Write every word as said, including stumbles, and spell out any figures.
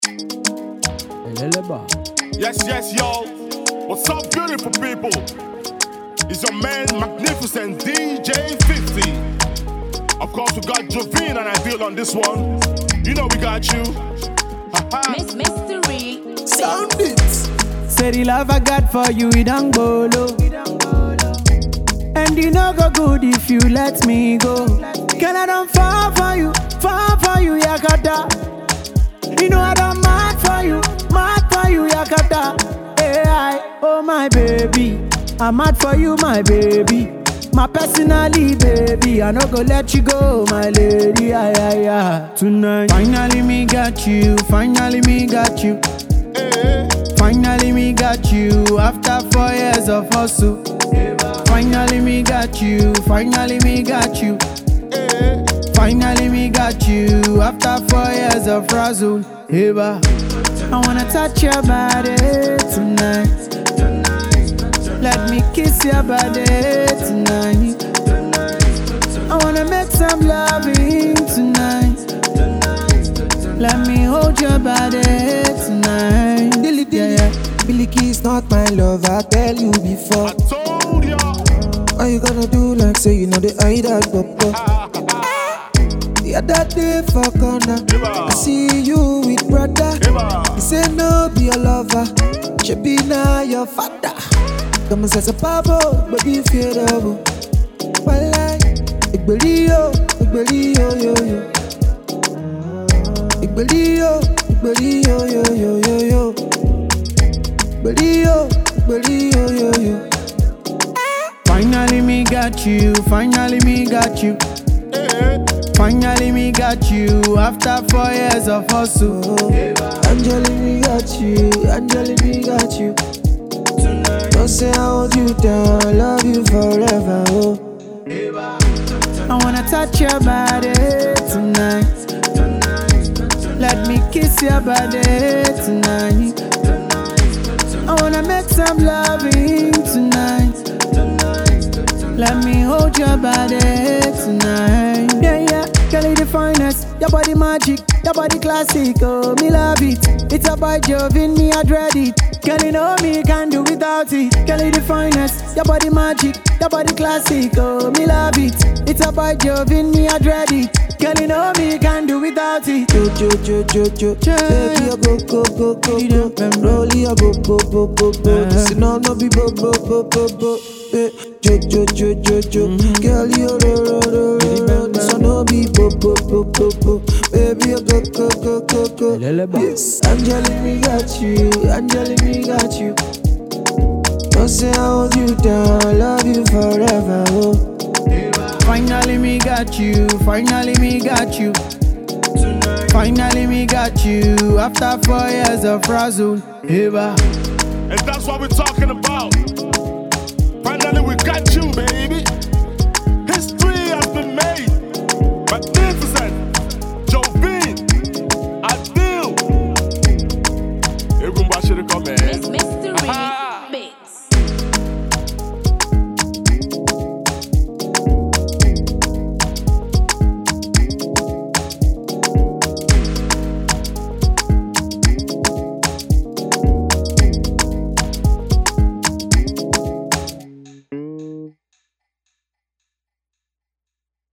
Yes, yes, yo. What's up, beautiful people? It's your man, magnificent D J fifty. Of course, we got Jovine and I build on this one. You know we got you. Miss Mystery. Sound it. Say the love I got for you, it don't go low. And you know go good if you let me go. Can I don't fall for you, fall for you, yakata. You know I don't mad for you, mad for you, yakata. Hey, I, oh my baby, I'm mad for you, my baby. My personally, baby, I no go let you go, my lady, ay, ay, ay. Tonight, finally me got you, finally me got you. Hey. Finally me got you, after four years of hustle. Finally me got you, finally me got you. Hey. Finally me got you, after four years of frazzle. Eva, I wanna touch your body tonight. Let me kiss your body tonight. I wanna make some loving tonight. Let me hold your body tonight. Dilly dilly, yeah, yeah. Billy Key is not my love, I tell you before. I told ya. All you gonna do like say you know the eye that papa. The other day for corner, I see you with brother. He say no be your lover, she be now your father. Come and say a pabo, baby fear double. Walai, igbeli yo, igbeli yo yo yo. Igbeli yo, igbeli yo yo yo yo yo. Igbeli yo, igbeli yo yo yo. Finally me got you, finally me got you. Hey. Finally me got you, after four years of hustle. Angeli, me got you, Angeli, me got you. Don't say I hold you down, I love you forever, oh. I wanna touch your body tonight. Let me kiss your body tonight. I wanna make some loving tonight. Let me hold your body tonight. Yeah, yeah, girl, you the finest. Your body magic, your body classic. Oh, me love it. It's about Jovine, me I dread it. Girl, you know me can't do without it. Girl, you the finest. Your body magic, your body classic. Oh, me love it. It's about Jovine, me I dread it. Girl, you know me can't do without it. Jo jo jo jo jo, baby you go go go go go. Roll your bo bo bo bo bo. This no no be bo bo bo bo bo. Jo jo jo jo jo, girl you ro ro ro ro. This no be bo bo bo bo bo. Baby you go go go go go. Yes, Angeli me got you, Angeli me got you. Don't say I hold you down, I love you forever, oh. Finally me got you, finally me got you. Finally me got you, after four years of frazzle. Eva. And that's what we're talking about.